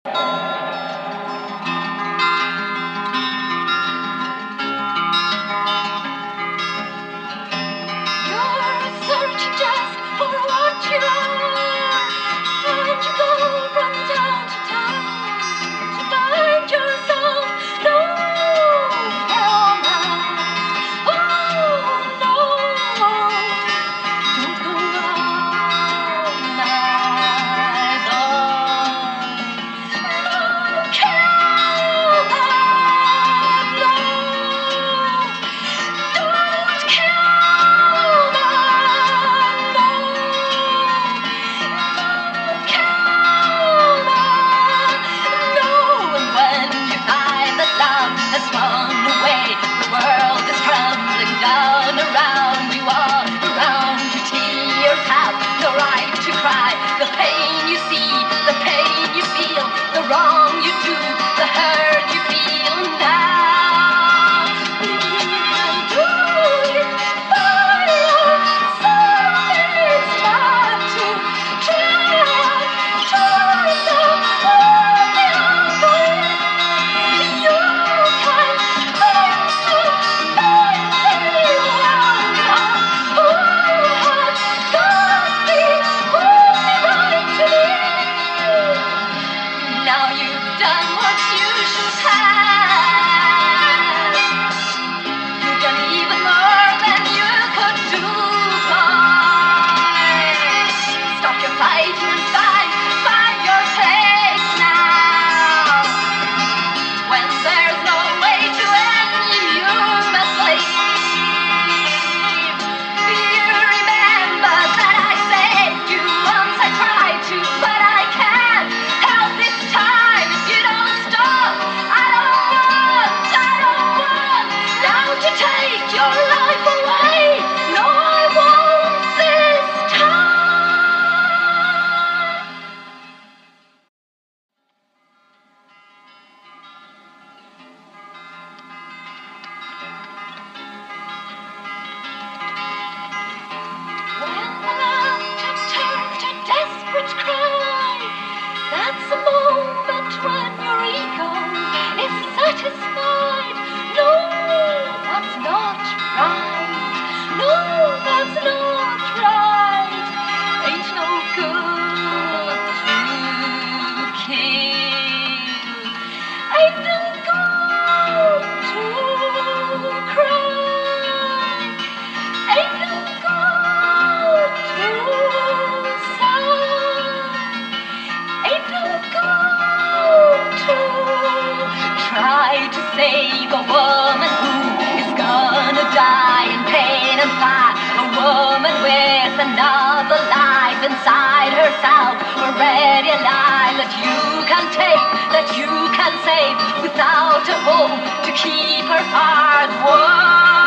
Save a woman who is gonna die in pain and fight. A woman with another life inside herself. Already a lie that you can take, that you can save, without a hope to keep her heart warm.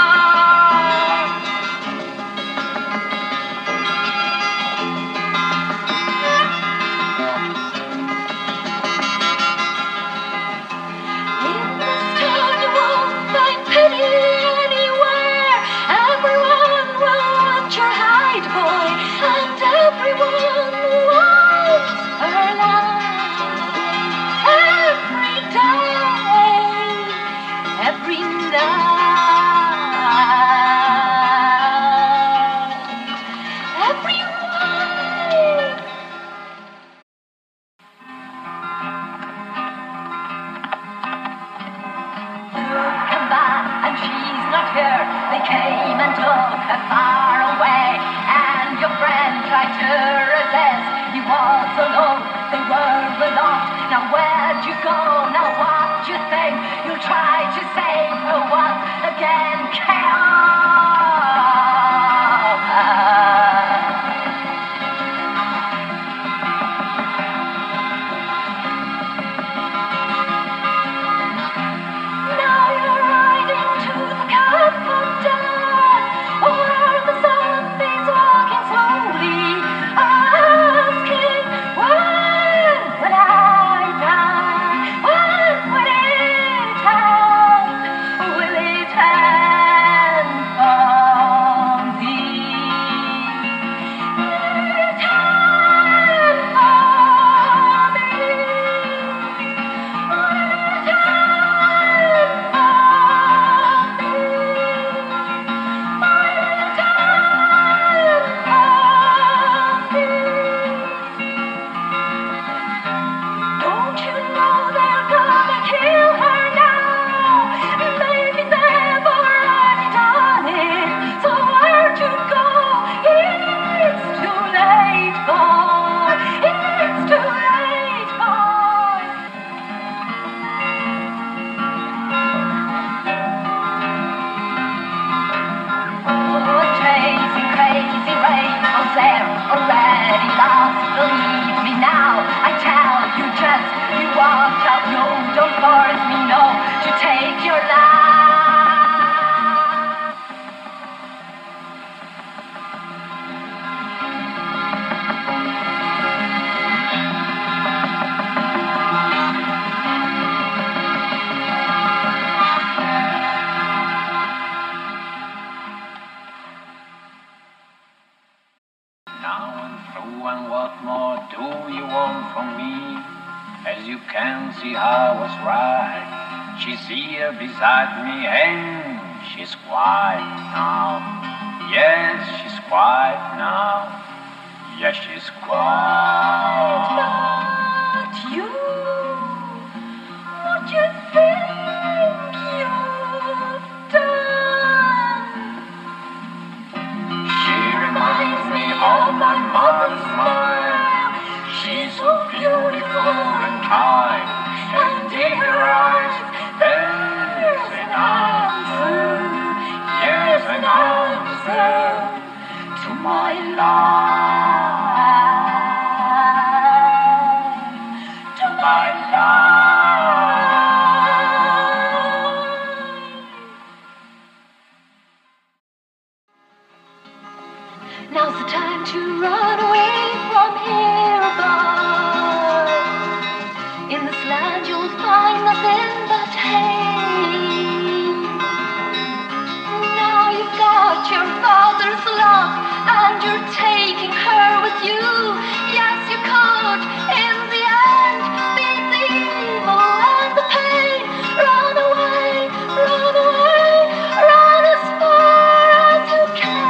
They came and took her far away, and your friend tried to resist. He was alone, they were lost. Now where'd you go? Now what you think? You'll try to save her once again. Will it end? As you can see, I was right. She's here beside me and she's quiet now. Yes, she's quiet now. Yes, she's quiet. But you, what you think you've done? She reminds me of my mother's smile. She's so beautiful and kind, and in her eyes there's an answer. Yes, an answer to my life, to my life. Now's the time to run away from here above. In this land you'll find nothing but hate. Now you've got your father's love and you're taking her with you. Yes, you could, in the end, beat the evil and the pain. Run away, run away, run as far as you can.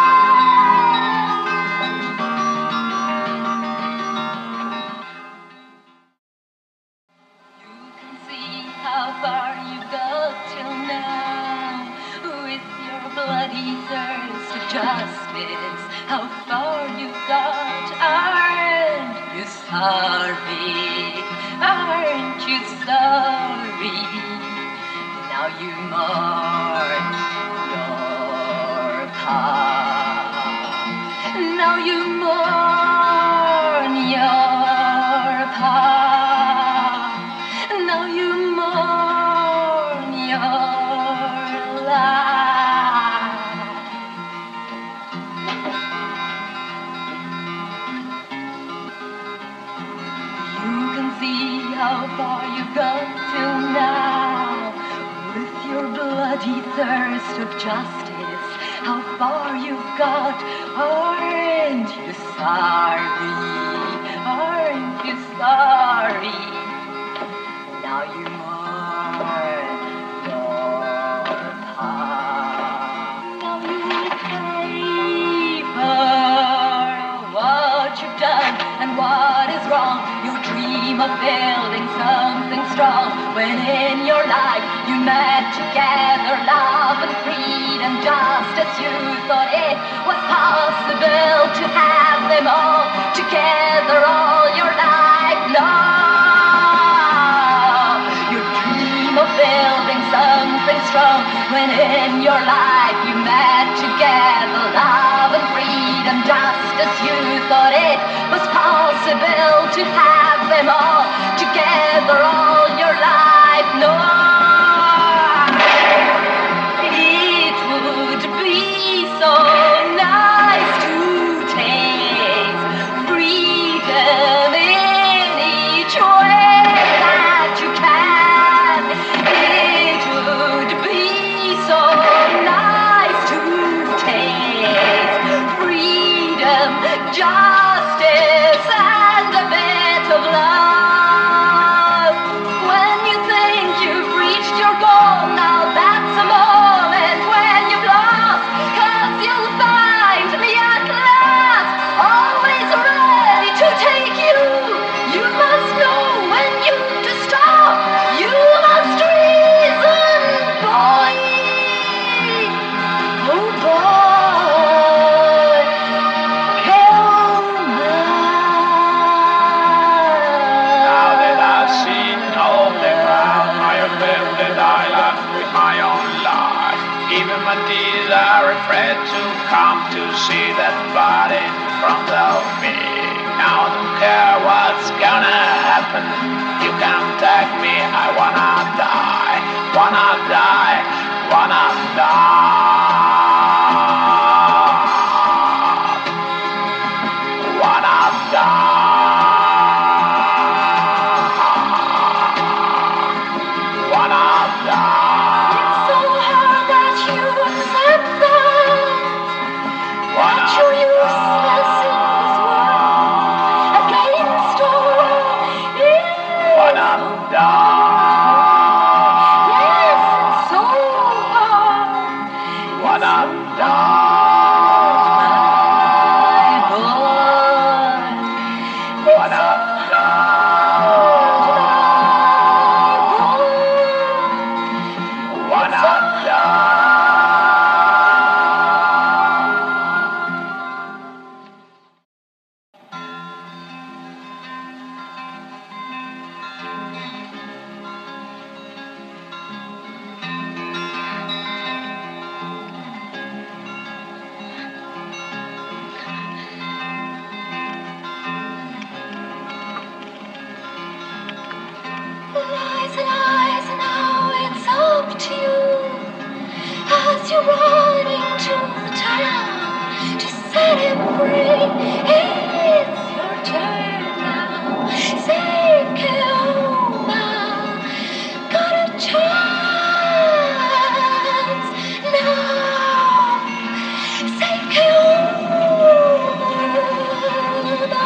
How far you've got till now, with your bloody thirst of justice. How far you've got, aren't you sorry? Aren't you sorry? Now you mourn your past. Now you mourn your past. Now you mourn your life. You can see how far you've got till now, with your bloody thirst of justice. How far you've got, aren't you sorry? Aren't you sorry? Now you mourn your past. Now you will pay for what you've done and what is wrong. You dream of building something strong, when in your life you met together love and freedom, just as you thought it was possible to have them all together all your life long. Of building something strong, when in your life you met together love and freedom, just as you thought it was possible to have them all together all your life. No, it would be so nice to taste freedom in each way that you can. It would be so nice to taste freedom, justice, and a bit of love. When you think you've reached your goal, now that's a moment when you've lost, 'cause you'll find me at last, always ready to take you. You must know when you to stop. You must reason, boy. Oh boy, come Now that I've seen all the ground, I have lived the dialogue with my own life. Even my tears are afraid to come to see that body in front of me. Now I don't care what's gonna happen. You can take me, I wanna die, wanna die, wanna die, wanna die, wanna die. It's so hard that you accept that you're useless in this world, against all die. Yes, it's so hard. Wanna die. My boy. Wanna die. Wanna die. Lies and lies, and now it's up to you. As you're running to the town to set him free, it's your turn now. Say, Keoma, got a chance now. Say, Keoma,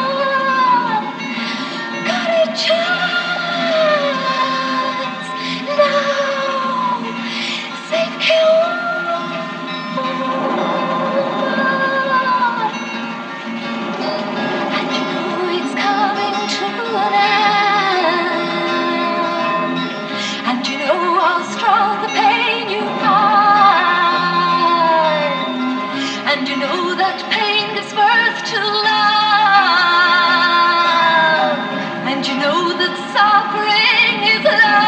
got a chance now. Say, Keoma. And you know it's coming to an end. And you know how strong the pain you find. And you know that pain gives birth to love. And you know that suffering is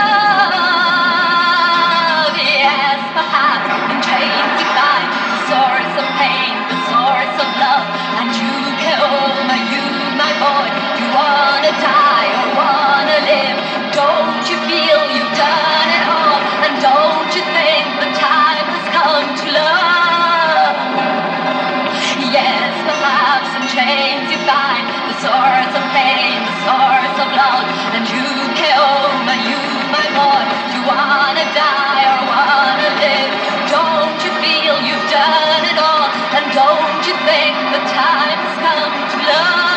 love. Yes, perhaps in chains you find the source of pain, the source of love. And you, Keoma, you, my boy, you wanna die or wanna live. Don't you feel you've done it all? And don't you think the time has come to love? Yes, perhaps in chains you find the source of pain, the source of love. And you, Keoma, you, my boy, you wanna die or wanna live. Don't you feel you've done it all? And don't you think the time has come to love?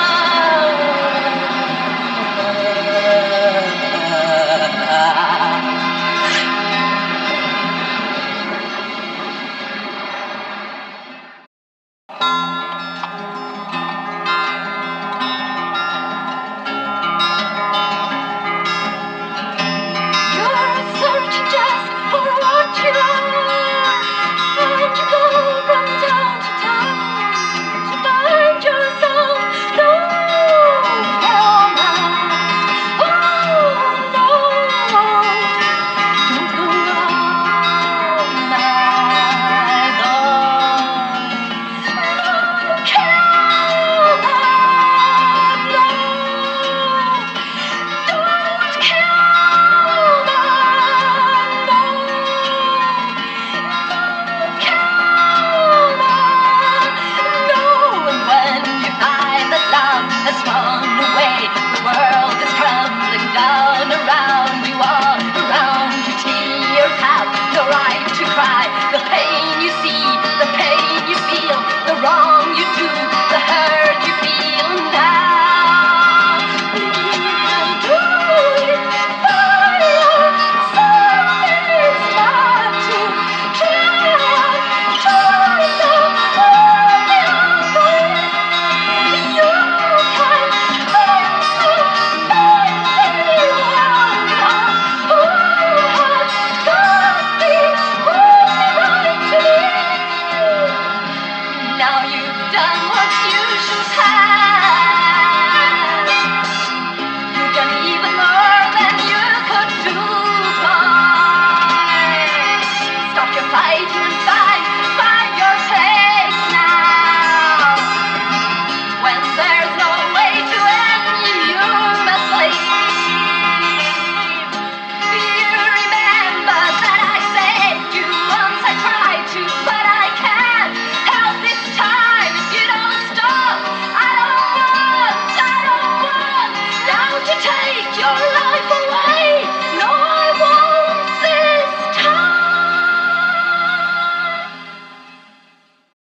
You're searching just for what you are, and you go from town to town to find yourself. No, Keoma. Oh, no. Don't go wrong, my boy. No, Keoma. No. Don't Keoma. No. Keoma. No. And when you find that love has gone away, the world is crumbling down around you all.